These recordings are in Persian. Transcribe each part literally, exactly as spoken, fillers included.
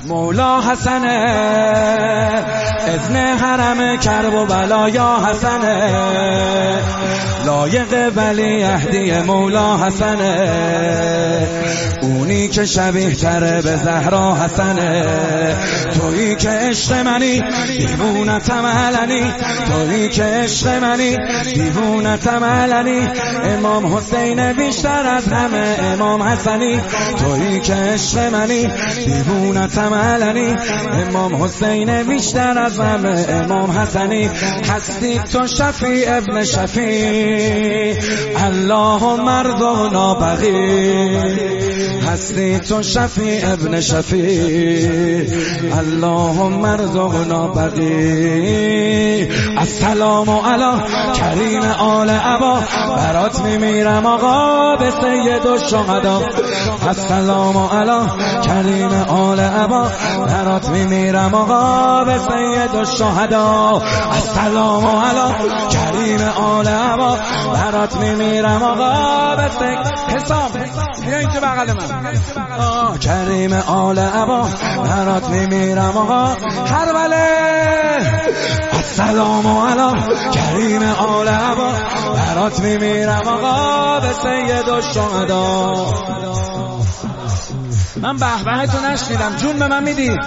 مولا حسنه اذن حرم کرب و بلا یا حسنه لایق ولی عهدی مولا حسنه اونی که شبیه تره به زهرا حسنه تویی که عشق منی دیوونتم علنی تویی که عشق منی دیوونتم علنی امام حسین بیشتر از همه امام حسنی تویی که عشق منی دیوونتم علنی امام حسین بیشتر از همه امام حسنی هستی تو شفیع ابن شفیع اللهم ارزقنا بقی هستی تو شفیع ابن شفیع اللهم ارزقنا بقی السلام علی کریم آل عبا برات میمیرم آقا به سید الشهدا السلام علی کریم آل عبا برات میمیرم آقا به سید الشهدا السلام علی کریم آل عبا برات میمیرم آقا به سید حسام بیا اینجا بغل من کریم آل عبا برات میمیرم آقا هر بله السلام علی کریم آل عبا برات میمیرم آقا به سید الشهدا من به به تو نشنیدم جون به من میدی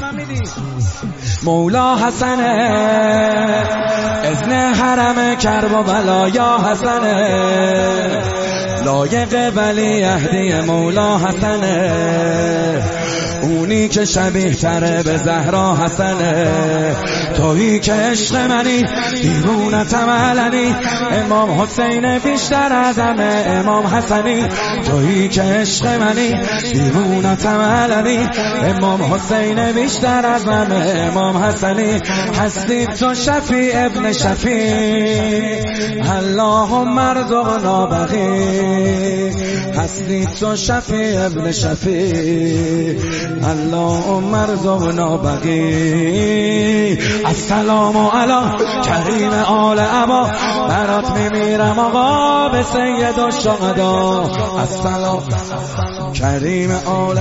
مولا حسنه اذن حرم کرب و بلا یا حسنه لایق ولی عهدی مولا حسنه اونی که شبیه تره به زهرا حسنه تویی که عشق منی دیوونتم علنی امام حسین بیشتر از همه امام حسنی تویی که عشق منی دیوونتم علنی امام حسین بیشتر از همه امام حسنی هستی تو شفیع ابن شفیع اللهم ارزقنا بقی هستی تو شفیع ابن شفیع اللهم ارزقنا بقی السلام علی کریم آل عبا برات میمیرم آقا به سید الشهدا السلام کریم آل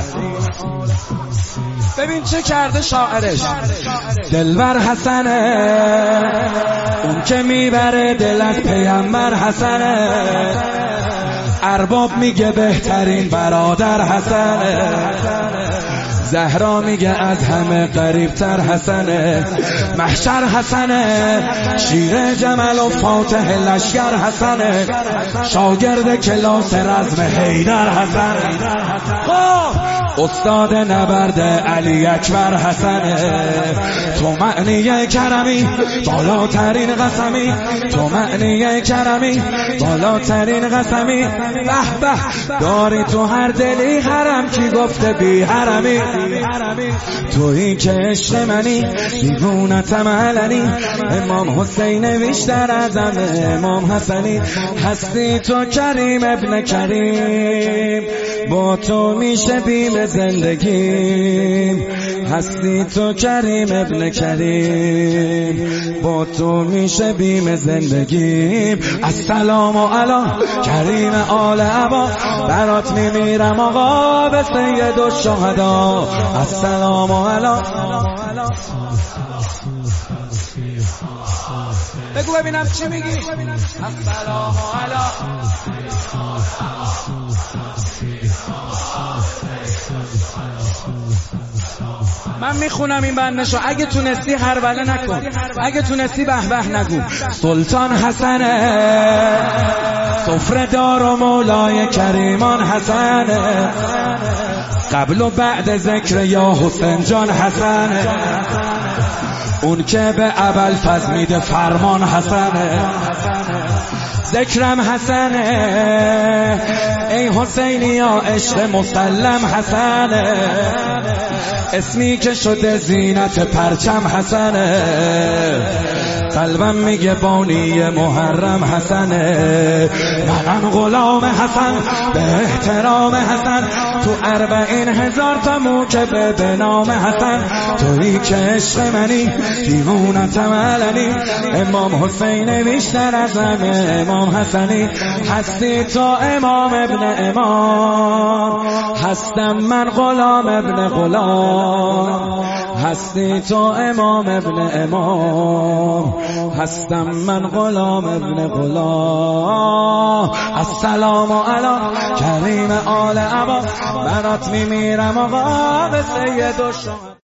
ببین چه کرده شاعرش دلبر حسنه اون که میبره دل از پیامبر حسنه ارباب میگه بهترین برادر حسنه زهرا میگه از همه قریبتر حسنه محشر حسنه شیر جمل و فاتح لشگر حسنه شاگرد کلاس رزم حیدر حسنه استاد نبرد علی اکبر حسنه تو معنی کرمی بالاترین قسمی تو معنی کرمی بالاترین قسمی به به داری تو هر دلی حرم کی گفته بی حرمی تویی که عشق منی دیوونتم علنی امام حسین بیشتر از همه امام حسنی هستی تو کریم ابن کریم با تو میشه بیم زندگیم هستی تو کریم ابن کریم با تو میشه بیم زندگیم السلام علی کریم آل عبا برات میمیرم آقا به سید الشهدا السلام علی بگو ببینم چی میگی السلام علی من میخونم این بندشو اگه تونستی هربله نکن اگه تونستی به به نگو سلطان حسنه سفره دار و مولای کریمان حسنه قبل و بعد ذکر یا حسین جان حسنه اون که به ابوالفضل میده فرمان حسنه ذکرم حسنه ای حسینی یا عشق مسلم حسنه اسمی که شده زینت پرچم حسنه قلبم میگه بانی محرم حسنه. منم غلام حسن به احترام حسن، تو اربعین هزار تا موکب به نام حسن. تویی که عشق منی دیوونتم علنی، امام حسین بیشتر از همه امام حسنی. هستی تو امام ابن امام، هستم من غلام ابن غلام. هستی تو امام ابن امام، هستم من غلام ابن غلام. السلام علی کریم آل عباس، برات میمیرم آقا به سید و شما.